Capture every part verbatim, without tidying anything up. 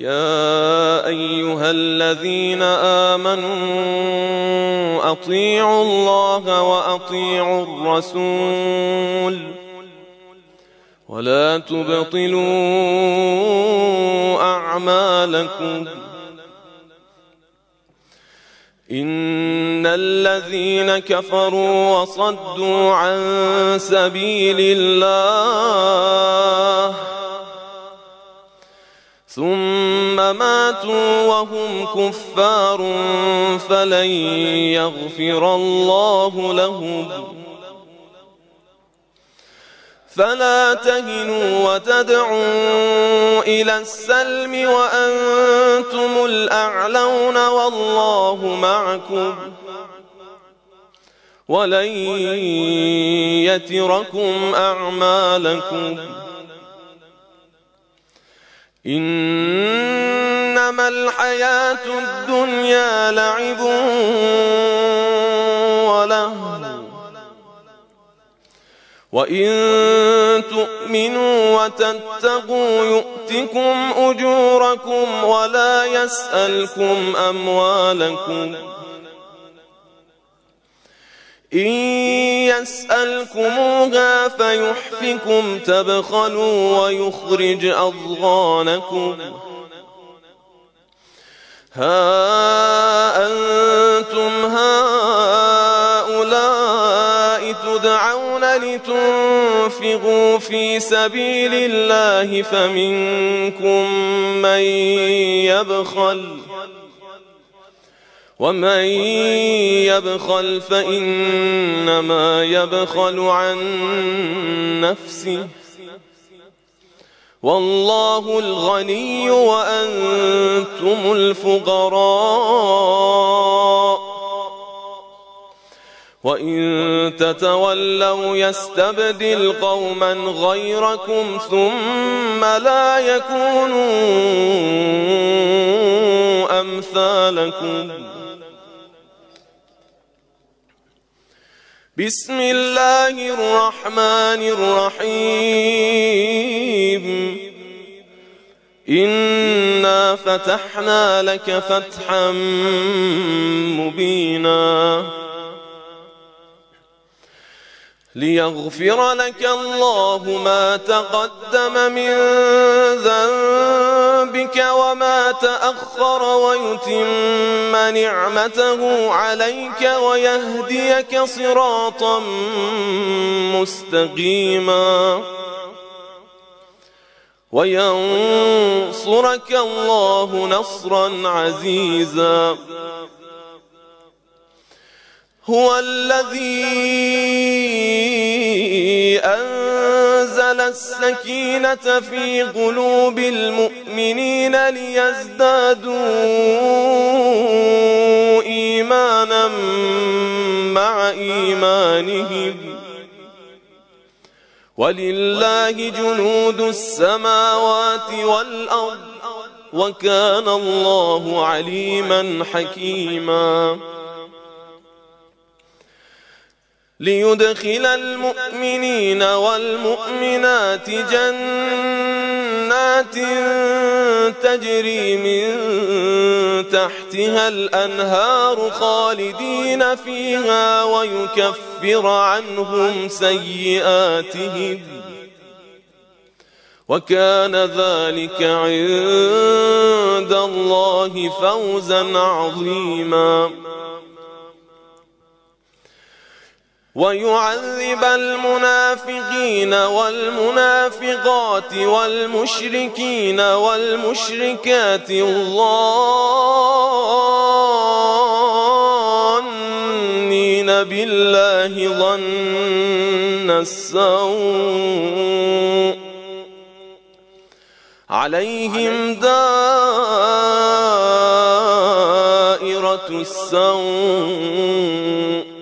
يا أيها الذين آمنوا أطيعوا الله وأطيعوا الرسول ولا تبطلوا أعمالكم إن الذين كفروا وصدوا عن سبيل الله ثم ماتوا وهم كفار فلن يغفر الله لهم فلا تهنوا وتدعوا إلى السلم وأنتم الأعلون والله معكم ولن يتركم أعمالكم إنما الحياة الدنيا لعب ولهو وإن تؤمنوا وتتقوا يؤتكم أجوركم ولا يسألكم أموالكم إن يسألكموها فيحفكم تبخلوا ويخرج أضغانكم ها أنتم هؤلاء تدعون لتنفقوا في سبيل الله فمنكم من يبخل ومن يبخل فإنما يبخل عن نفسه والله الغني وأنتم الفقراء وإن تتولوا يستبدل قوما غيركم ثم لا يكونوا أمثالكم بسم الله الرحمن الرحيم إنا فتحنا لك فتحا مبينا ليغفر لك الله ما تقدم من ذنبك وما تأخر ويتم نعمته عليك ويهديك صراطا مستقيما وينصرك الله نصرا عزيزا هو الذي أنزل السكينة في قلوب المؤمنين ليزدادوا إيمانا مع إيمانهم ولله جنود السماوات والأرض وكان الله عليما حكيما ليدخل المؤمنين والمؤمنات جنات تجري من تحتها الأنهار خالدين فيها ويكفر عنهم سيئاتهم وكان ذلك عند الله فوزا عظيما ويعذب المنافقين والمنافقات والمشركين والمشركات الظانين بالله ظن السوء عليهم دائرة السوء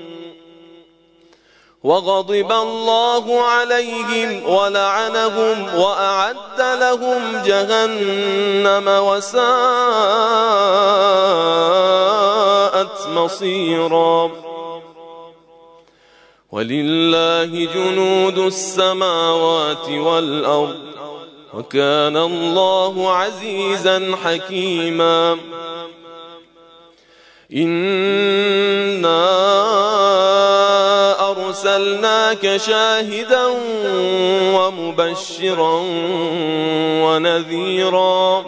وغضب الله عليهم ولعنهم وأعد لهم جهنم وساءت مصيرا ولله جنود السماوات والأرض وكان الله عزيزا حكيما. إنا أرسلناك شاهدا ومبشرا ونذيرا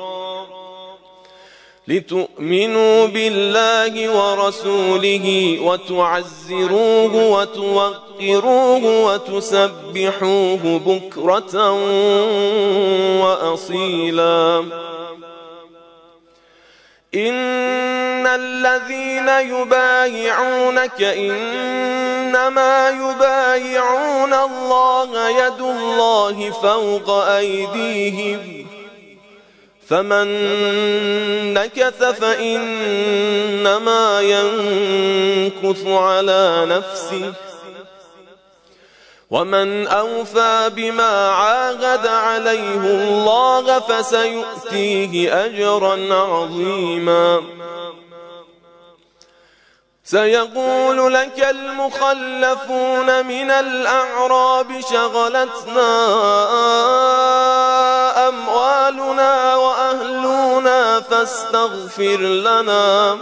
لتؤمنوا بالله ورسوله وتعزروه وتوقروه وتسبحوه بكرة وأصيلا. إن الذين يبايعونك إنما يبايعون الله يد الله فوق أيديهم فمن نكث فإنما ينكث على نفسه ومن أوفى بما عاهد عليه الله فسيؤتيه أجرا عظيما. سيقول لك المخلفون من الأعراب شغلتنا أموالنا وأهلنا فاستغفر لنا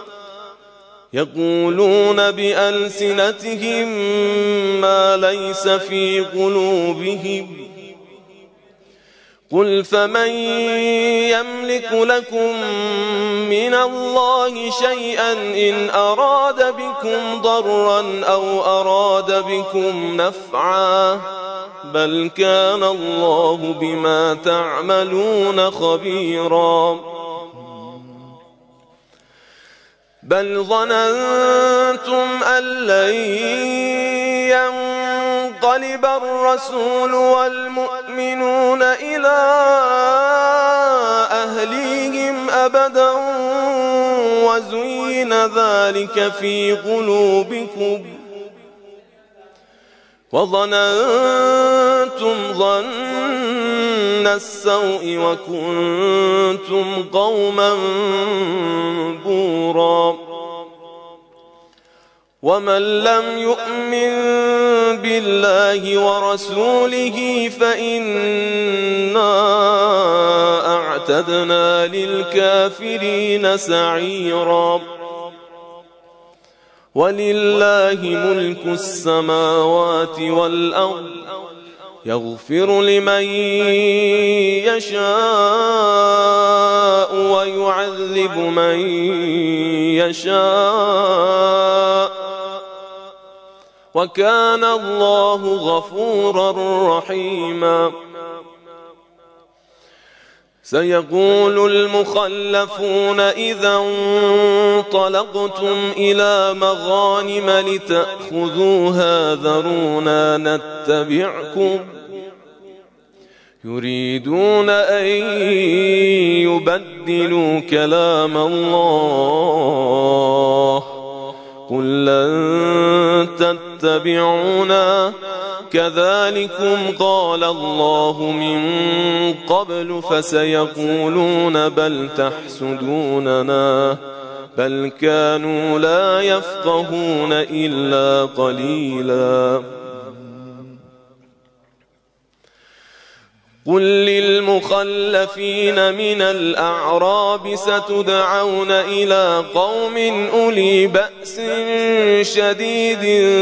يقولون بألسنتهم ما ليس في قلوبهم قل فمن يملك لكم من الله شيئا إن أراد بكم ضرا أو أراد بكم نفعا بل كان الله بما تعملون خبيرا. بل ظننتم أن لن ينقلب الرسول والمؤمنون إلى أهليهم أبدا وزين ذلك في قلوبكم وظننتم ظن السوء وكنتم قوما بورا. ومن لم يؤمن بالله ورسوله فإنا أعتدنا للكافرين سعيرا. ولله ملك السماوات والأرض يغفر لمن يشاء ويعذب من يشاء وكان الله غفورا رحيما. سيقول المخلفون إذا انطلقتم إلى مغانم لتأخذوها ذرونا نتبعكم يريدون أن يبدلوا كلام الله قل لن تتبعونا كذلكم قال الله من قبل فسيقولون بل تحسدوننا بل كانوا لا يفقهون إلا قليلا. قل للمخلفين من الأعراب ستدعون إلى قوم أولي بأس شديد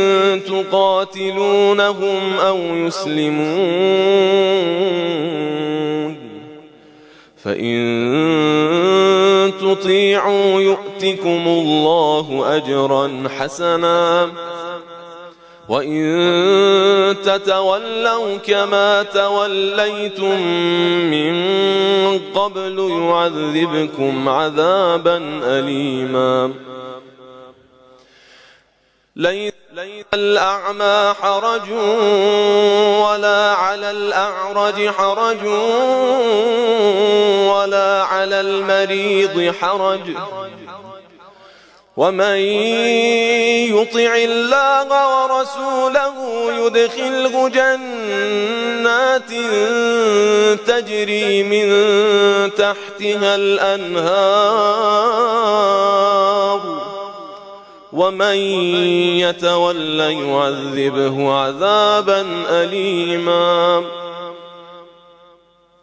تقاتلونهم أو يسلمون فإن تطيعوا يؤتكم الله أجرا حسنا وإن تتولوا كما توليتم من قبل يعذبكم عذابا أليما. ليس الأعمى حرج ولا على الأعرج حرج ولا على المريض حرج ومن يطع الله ورسوله يدخله جنات تجري من تحتها الأنهار ومن يتول يعذبه عذابا أليما.